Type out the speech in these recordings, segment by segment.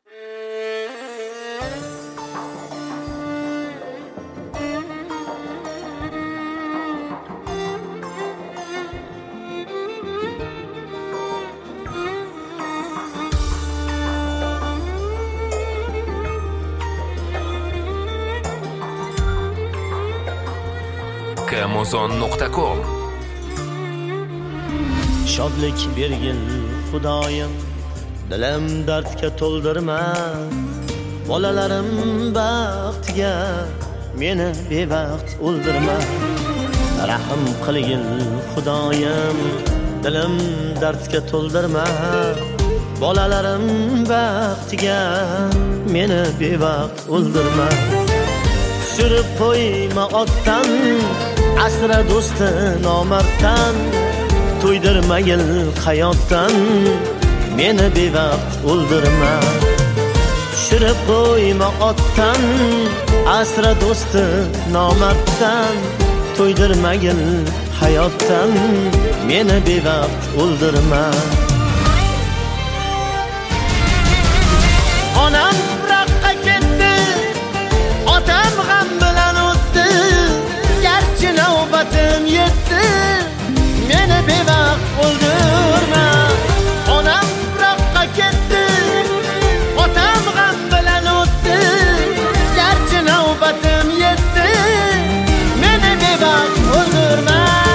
Amazon.com Shodlik bergin Xudoyim, dilim dardga to'ldirma. Bolalarim baxtiga meni bevaqt o'ldirma. Rahim qilgin Xudoyim, dilim dardga to'ldirma. Bolalarim baxtiga meni bevaqt o'ldirma. Tushirib qo'yma otdan, asra do'sti nomarddan. To'ydirmagil hayotdan, meni bevaqt o'ldirma. Tushirib qo'yma otdan, asra do'sti nomarddan. To'ydirmagil hayotdan, meni bevaqt o'ldirma. Onam tuproqqa ketdi, otam g'am bilan o'tdi. Garchi navbatim yetdi, meni bevaqt o'ldirma. Onam tuproqqa ketdi, otam g'am bilan o'tdi. Garchi navbatim yetdi, meni bevaqt o'ldirma.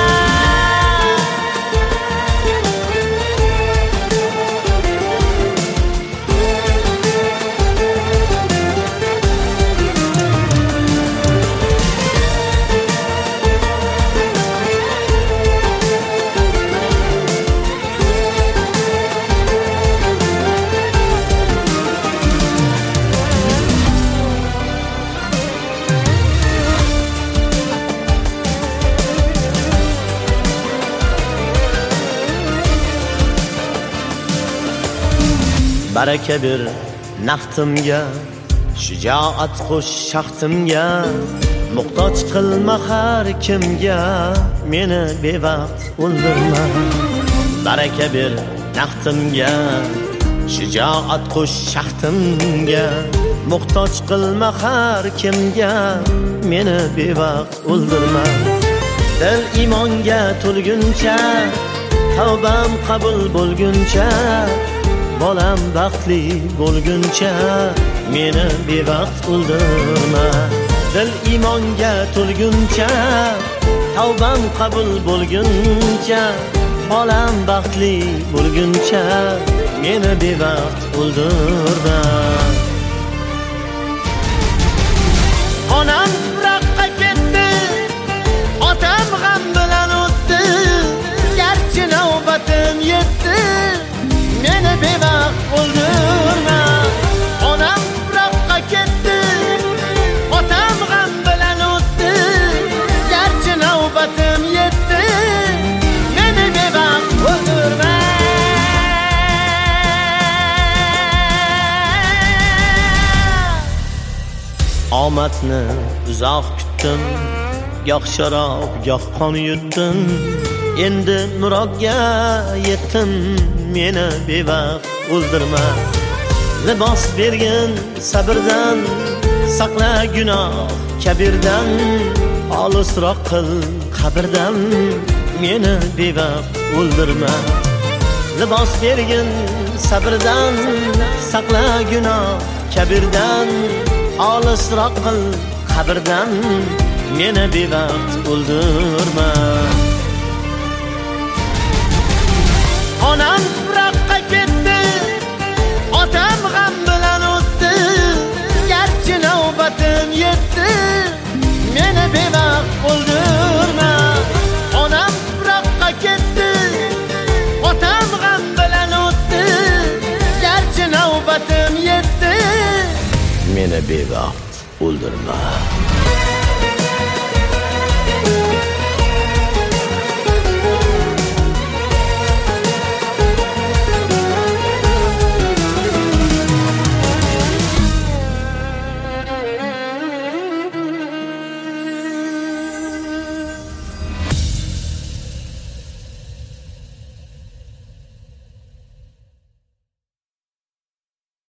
Baraka bir naftimga, shijoat qo'sh shaxtimga. Muhtoj qilma har kimga, meni bevaqt o'ldirma. Baraka bir naftimga, shijoat qo'sh shaxtimga. Muhtoj qilma har kimga, meni bevaqt o'ldirma. Dil imonga to'lguncha, tavbam qabul bo'lguncha. Bolam baxtli bo'lguncha, meni bevaqt o'ldirma. Dil imonga to'lguncha, tavbam qabul bo'lguncha. Bolam baxtli bo'lguncha, meni bevaqt o'ldirma. Onam tuproqqa ketdi, otam g'am bilan o'tdi. Garchi navbatim yetdi, meni bevaqt o'ldirma. Onam tuproqqa ketdi, otam g'am bilan o'tdi. Garchi navbatim yetdi, meni bevaqt o'ldirma. Omadni uzoq kutdim, goh sharob, goh qon yutdim. Endi murodga yetdim, meni bevaqt o'ldirma. Libos bergin sabrdan, saqla gunoh kabirdan. Olisroq qil qabrdan, meni bevaqt o'ldirma. Libos bergin sabrdan, saqla gunoh kabirdan. Olisroq qil qabrdan, meni bevaqt o'ldirma. Onam tuproqqa ketdi, otam g'am bilan o'tdi. Garchi navbatim yetdi, meni bevaqt o'ldirma. Onam tuproqqa ketdi, otam g'am bilan o'tdi. Garchi navbatim yetdi, meni bevaqt o'ldirma.